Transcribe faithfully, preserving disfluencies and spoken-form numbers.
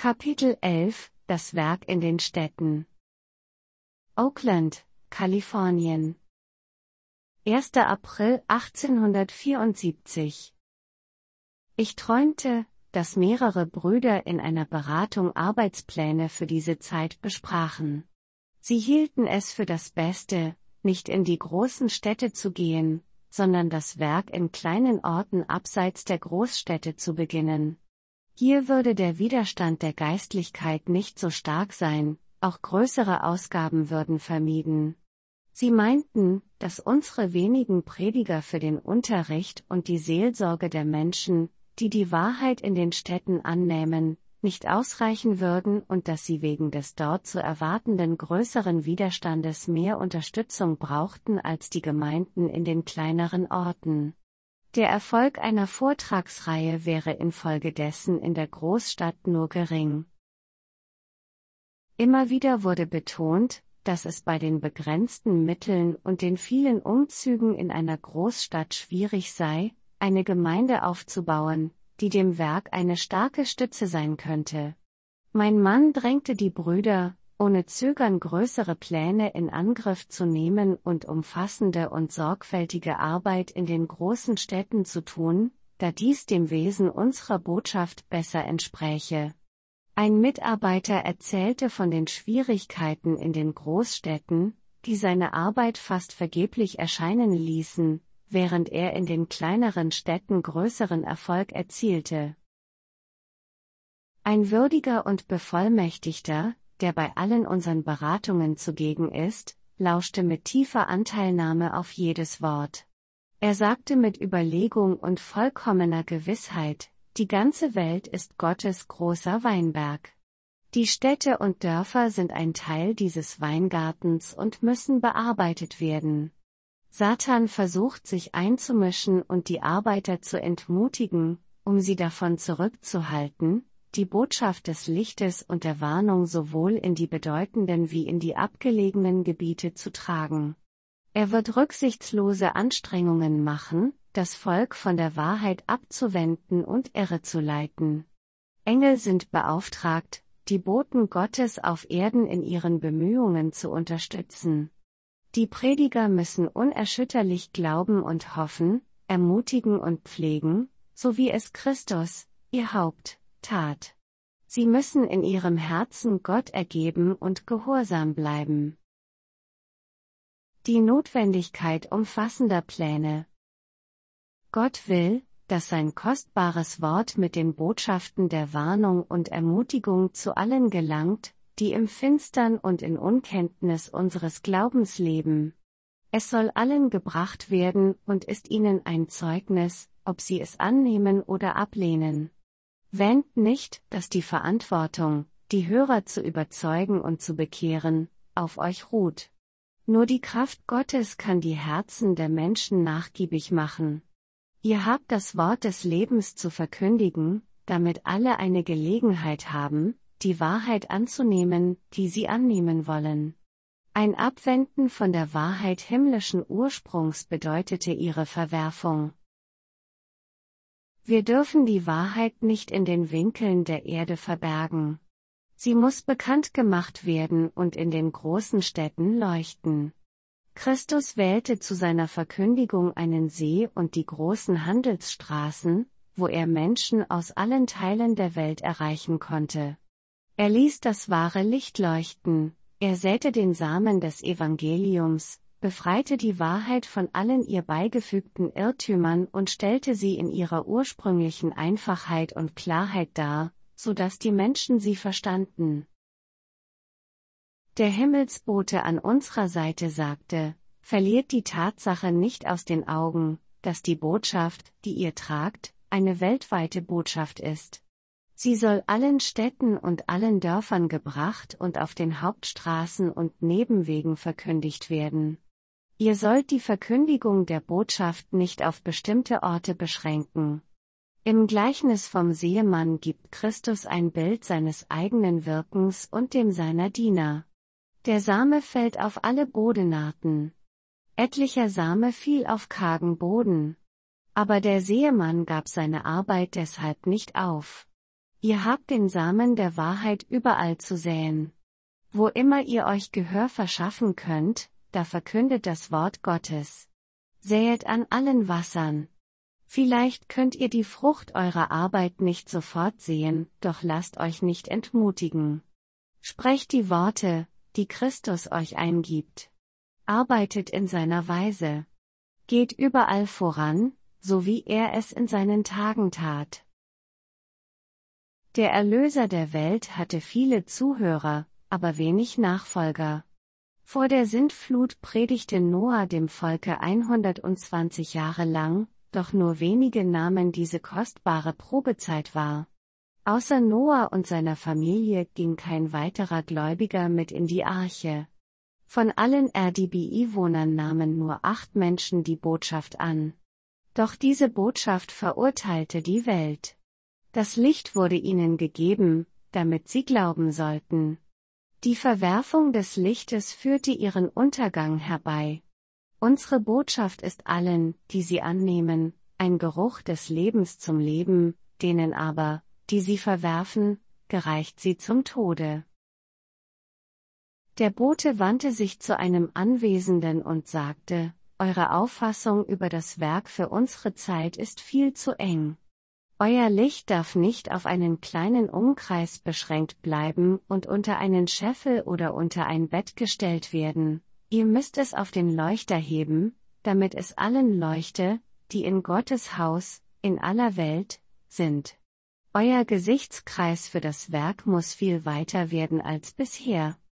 Kapitel elf – Das Werk in den Städten. Oakland, Kalifornien. erster April achtzehnhundertvierundsiebzig. Ich träumte, dass mehrere Brüder in einer Beratung Arbeitspläne für diese Zeit besprachen. Sie hielten es für das Beste, nicht in die großen Städte zu gehen, sondern das Werk in kleinen Orten abseits der Großstädte zu beginnen. Hier würde der Widerstand der Geistlichkeit nicht so stark sein, auch größere Ausgaben würden vermieden. Sie meinten, dass unsere wenigen Prediger für den Unterricht und die Seelsorge der Menschen, die die Wahrheit in den Städten annähmen, nicht ausreichen würden und dass sie wegen des dort zu erwartenden größeren Widerstandes mehr Unterstützung brauchten als die Gemeinden in den kleineren Orten. Der Erfolg einer Vortragsreihe wäre infolgedessen in der Großstadt nur gering. Immer wieder wurde betont, dass es bei den begrenzten Mitteln und den vielen Umzügen in einer Großstadt schwierig sei, eine Gemeinde aufzubauen, die dem Werk eine starke Stütze sein könnte. Mein Mann drängte die Brüder, ohne Zögern größere Pläne in Angriff zu nehmen und umfassende und sorgfältige Arbeit in den großen Städten zu tun, da dies dem Wesen unserer Botschaft besser entspräche. Ein Mitarbeiter erzählte von den Schwierigkeiten in den Großstädten, die seine Arbeit fast vergeblich erscheinen ließen, während er in den kleineren Städten größeren Erfolg erzielte. Ein würdiger und Bevollmächtigter, der bei allen unseren Beratungen zugegen ist, lauschte mit tiefer Anteilnahme auf jedes Wort. Er sagte mit Überlegung und vollkommener Gewissheit: Die ganze Welt ist Gottes großer Weinberg. Die Städte und Dörfer sind ein Teil dieses Weingartens und müssen bearbeitet werden. Satan versucht sich einzumischen und die Arbeiter zu entmutigen, um sie davon zurückzuhalten, die Botschaft des Lichtes und der Warnung sowohl in die bedeutenden wie in die abgelegenen Gebiete zu tragen. Er wird rücksichtslose Anstrengungen machen, das Volk von der Wahrheit abzuwenden und irre zu leiten. Engel sind beauftragt, die Boten Gottes auf Erden in ihren Bemühungen zu unterstützen. Die Prediger müssen unerschütterlich glauben und hoffen, ermutigen und pflegen, so wie es Christus, ihr Haupt, tat. Sie müssen in ihrem Herzen Gott ergeben und gehorsam bleiben. Die Notwendigkeit umfassender Pläne. Gott will, dass sein kostbares Wort mit den Botschaften der Warnung und Ermutigung zu allen gelangt, die im Finstern und in Unkenntnis unseres Glaubens leben. Es soll allen gebracht werden und ist ihnen ein Zeugnis, ob sie es annehmen oder ablehnen. Wähnt nicht, dass die Verantwortung, die Hörer zu überzeugen und zu bekehren, auf euch ruht. Nur die Kraft Gottes kann die Herzen der Menschen nachgiebig machen. Ihr habt das Wort des Lebens zu verkündigen, damit alle eine Gelegenheit haben, die Wahrheit anzunehmen, die sie annehmen wollen. Ein Abwenden von der Wahrheit himmlischen Ursprungs bedeutete ihre Verwerfung. Wir dürfen die Wahrheit nicht in den Winkeln der Erde verbergen. Sie muss bekannt gemacht werden und in den großen Städten leuchten. Christus wählte zu seiner Verkündigung einen See und die großen Handelsstraßen, wo er Menschen aus allen Teilen der Welt erreichen konnte. Er ließ das wahre Licht leuchten, er säte den Samen des Evangeliums, befreite die Wahrheit von allen ihr beigefügten Irrtümern und stellte sie in ihrer ursprünglichen Einfachheit und Klarheit dar, so dass die Menschen sie verstanden. Der Himmelsbote an unserer Seite sagte: Verliert die Tatsache nicht aus den Augen, dass die Botschaft, die ihr tragt, eine weltweite Botschaft ist. Sie soll allen Städten und allen Dörfern gebracht und auf den Hauptstraßen und Nebenwegen verkündigt werden. Ihr sollt die Verkündigung der Botschaft nicht auf bestimmte Orte beschränken. Im Gleichnis vom Seemann gibt Christus ein Bild seines eigenen Wirkens und dem seiner Diener. Der Same fällt auf alle Bodenarten. Etlicher Same fiel auf kargen Boden. Aber der Seemann gab seine Arbeit deshalb nicht auf. Ihr habt den Samen der Wahrheit überall zu säen. Wo immer ihr euch Gehör verschaffen könnt, da verkündet das Wort Gottes. Säet an allen Wassern. Vielleicht könnt ihr die Frucht eurer Arbeit nicht sofort sehen, doch lasst euch nicht entmutigen. Sprecht die Worte, die Christus euch eingibt. Arbeitet in seiner Weise. Geht überall voran, so wie er es in seinen Tagen tat. Der Erlöser der Welt hatte viele Zuhörer, aber wenig Nachfolger. Vor der Sintflut predigte Noah dem Volke hundertzwanzig Jahre lang, doch nur wenige nahmen diese kostbare Probezeit wahr. Außer Noah und seiner Familie ging kein weiterer Gläubiger mit in die Arche. Von allen R D B-Einwohnern nahmen nur acht Menschen die Botschaft an. Doch diese Botschaft verurteilte die Welt. Das Licht wurde ihnen gegeben, damit sie glauben sollten. Die Verwerfung des Lichtes führte ihren Untergang herbei. Unsere Botschaft ist allen, die sie annehmen, ein Geruch des Lebens zum Leben, denen aber, die sie verwerfen, gereicht sie zum Tode. Der Bote wandte sich zu einem Anwesenden und sagte: Eure Auffassung über das Werk für unsere Zeit ist viel zu eng. Euer Licht darf nicht auf einen kleinen Umkreis beschränkt bleiben und unter einen Scheffel oder unter ein Bett gestellt werden. Ihr müsst es auf den Leuchter heben, damit es allen leuchte, die in Gottes Haus, in aller Welt, sind. Euer Gesichtskreis für das Werk muss viel weiter werden als bisher.